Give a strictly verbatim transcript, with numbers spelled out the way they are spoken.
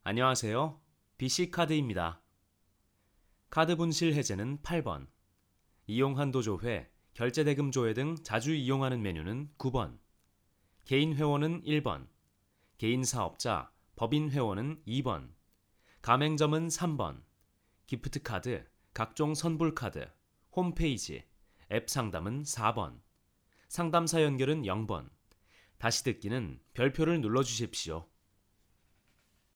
안녕하세요. 비씨카드입니다. 카드 분실 해제는 팔 번, 이용한도 조회, 결제대금 조회 등 자주 이용하는 메뉴는 구 번, 개인 회원은 일 번, 개인 사업자, 법인 회원은 이 번, 가맹점은 삼 번, 기프트카드, 각종 선불카드, 홈페이지, 앱 상담은 사 번, 상담사 연결은 영 번, 다시 듣기는 별표를 눌러주십시오.